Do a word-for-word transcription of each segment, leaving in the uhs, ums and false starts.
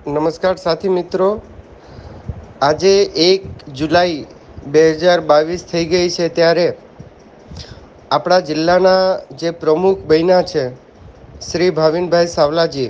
નમસ્કાર સાથી મિત્રો, આજે એક જુલાઈ બે હજાર બાવીસ થઈ ગઈ છે ત્યારે આપણા જિલ્લાના જે પ્રમુખ બન્યા છે શ્રી ભાવિનભાઈ સાવલાજી,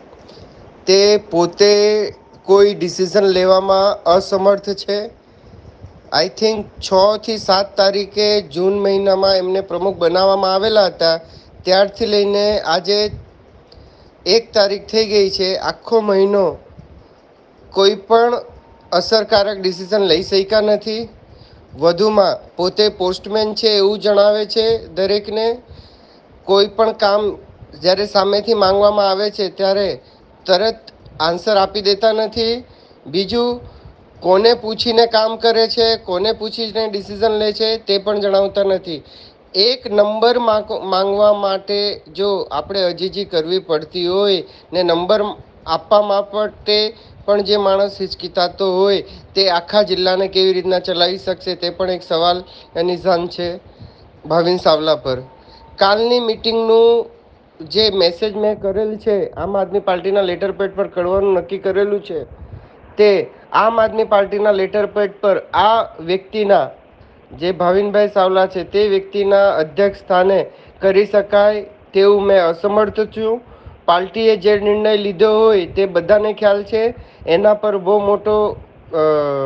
તે પોતે કોઈ ડિસિઝન લેવામાં અસમર્થ છે. આઈ થિંક છ થી સાત તારીખે જૂન મહિનામાં એમને પ્રમુખ બનાવવામાં આવેલા હતા. ત્યારથી લઈને આજે એક તારીખ થઈ ગઈ છે. આખો મહિનો કોઈ પણ અસરકારક ડિસિઝન લઈ શક્યા નથી. વધુમાં પોતે પોસ્ટમેન છે એવું જણાવે છે. દરેકને કોઈ પણ કામ જ્યારે સામેથી માંગવામાં આવે છે ત્યારે તરત આન્સર આપી દેતા નથી. બીજું, કોને પૂછીને કામ કરે છે, કોને પૂછીને ડિસિઝન લે છે તે પણ જણાવતા નથી. એક નંબર માંગવા માટે જો આપણે અજીજી કરવી પડતી હોય ને નંબર આપવા માટે પણ જે માણસ હિચકિતાતો હોય તે આખા જિલ્લાને કેવી રીતના ચલાવી શકશે તે પણ એક સવાલ નિશાન છે ભાવિન સાવલા પર. કાલની મિટિંગનું જે મેસેજ મેં કરેલ છે, આમ આદમી પાર્ટીના લેટર પેડ પર કરવાનું નક્કી કરેલું છે, તે આમ આદમી પાર્ટીના લેટર પેડ પર આ વ્યક્તિના જે ભાવિનભાઈ સાવલા છે તે વ્યક્તિના અધ્યક્ષ સ્થાને કરી શકાય તેવું મેં અસમર્થ છું. પાર્ટીએ જે નિર્ણય લીધો હોય તે બધાને ખ્યાલ છે. એના પર બહુ મોટો અ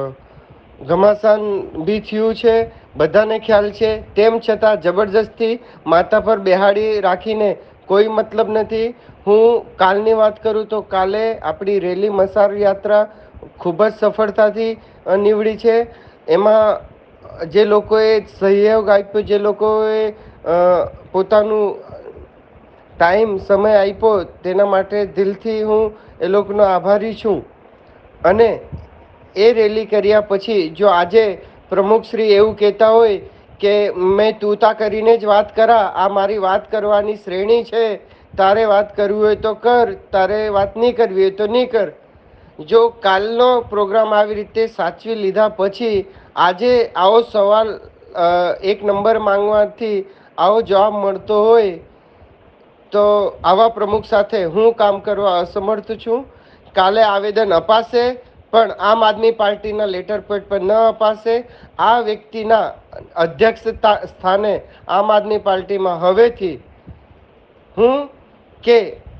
ઘમાસાન બી થયું છે, બધાને ખ્યાલ છે. તેમ છતાં જબરજસ્તી માથા પર બેહાડી રાખીને કોઈ મતલબ નથી. હું કાલની વાત કરું તો કાલે આપણી રેલી મસાર યાત્રા ખૂબ જ સફળતાથી નીવડી છે. એમાં જે લોકોએ સહયોગ આપ્યો, જે લોકોએ અ પોતાનું ટાઈમ સમય આપ્યો તેના માટે દિલથી હું એ લોકોનો આભારી છું. અને એ રેલી કર્યા પછી જો આજે પ્રમુખશ્રી એવું કહેતા હોય કે મેં તુંતા કરીને જ વાત કરા, આ મારી વાત કરવાની શ્રેણી છે, તારે વાત કરવી હોય તો કર, તારે વાત નહીં કરવી હોય તો નહીં કર. જો કાલનો પ્રોગ્રામ આવી રીતે સાચવી લીધા પછી આજે આવો સવાલ એક નંબર માંગવાથી આવો જવાબ મળતો હોય તો આવા પ્રમુખ સાથે હું કામ કરવા અસમર્થ છું. કાલે આવેદન અપાશે પણ આમ આદમી પાર્ટીના લેટર પેડ પર ન અપાશે. આ વ્યક્તિના અધ્યક્ષતા સ્થાને આમ આદમી પાર્ટીમાં હવેથી હું કે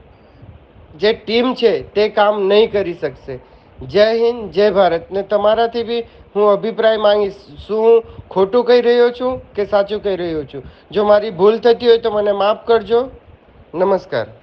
જે ટીમ છે તે કામ નહીં કરી શકશે. જય હિન્દ, જય ભારત. ને તમારાથી બી હું અભિપ્રાય માંગીશ, શું હું ખોટું કહી રહ્યો છું કે સાચું કહી રહ્યો છું? જો મારી ભૂલ થતી હોય તો મને માફ કરજો. નમસ્કાર.